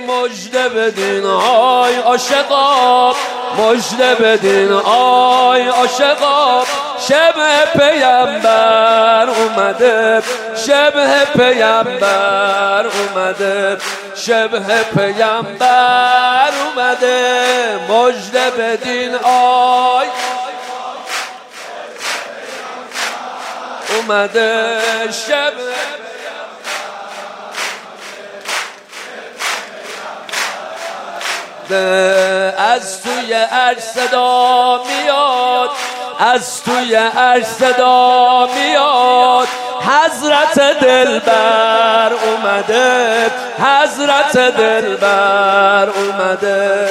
مژده بدین آی عاشقا، مژده بدین آی عاشقا، شبه پیامبر اومده، شبه پیامبر اومده، شبه پیامبر اومده، مژده بدین آی اومده، شبه از توی عرش صدا میاد، از توی عرش صدا میاد، حضرت دلبر اومده، حضرت دلبر اومده.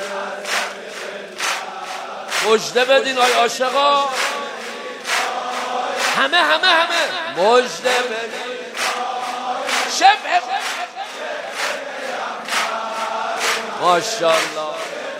مژده بدین آی عاشقا، همه مژده بدین، شبه ماشاءالله.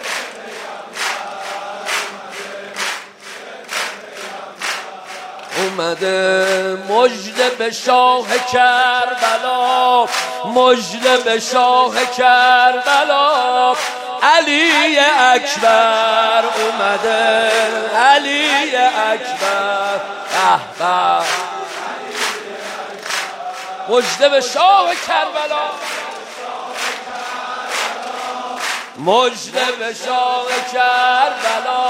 اومده مژده به شاه کربلا، مژده به شاه کربلا، علی اکبر اومده، علی اکبر. احباب مژده به شاه کربلا، مژده به شاه کربلا،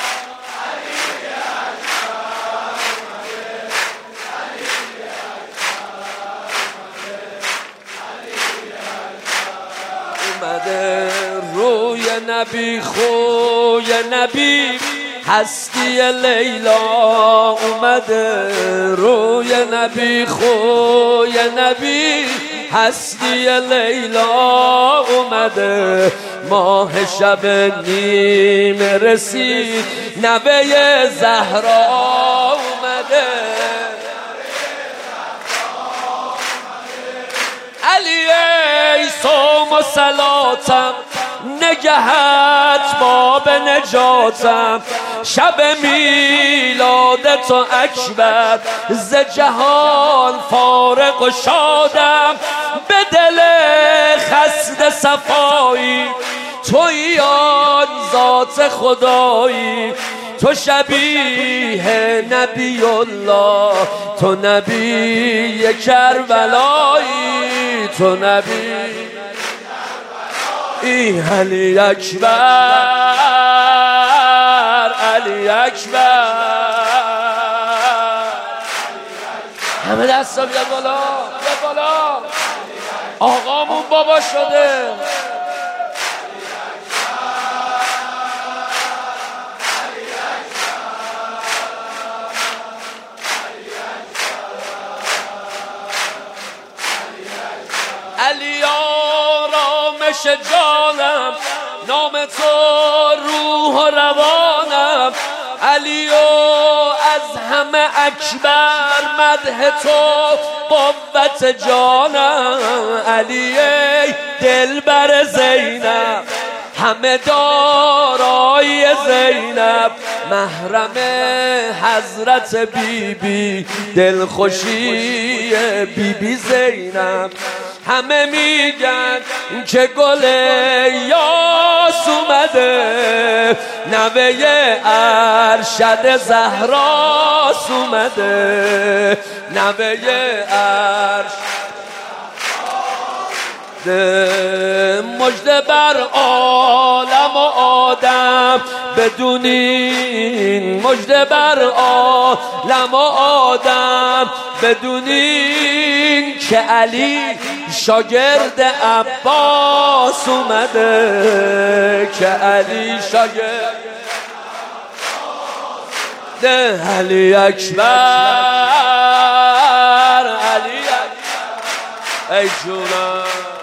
اومده روی نبی خوی نبی، هستی لیلا اومده، روی نبی خوی نبی، هستی لیلا اومده، ماه شب نیم رسید، نوه زهرا اومده، علی ای صوم و صلاتم، نگهت باب نجاتم، شب میلاد تو اکبر، ز جهان فارغ و شادم، به دل خسته صفایی، تویی آن ذات خدایی، تو شبیه نبی الله، تو نبی کربلایی، تو نبی علی اکبر، علی اکبر. همه دستا بیاد بالا، بیاد بالا، آقامون بابا شده. علی آرامش جانم، نام تو روح و روانم، علی و از همه اکبر، مدح تو قوت جانم، علی ای دلبر زینب، همه دارای زینب، محرم حضرت بیبی، دلخوشی بیبی زینب، همه میگن که گل یاس اومده، نوه ارشد زهراس اومده، نوه ارشد. مژده بر عالم و آدم بدونین، مژده بر عالم و آدم بدونین، که علی شاگرد عباس اومده، که علی شاگرد علی اکبر، علی اکبر. ای جونم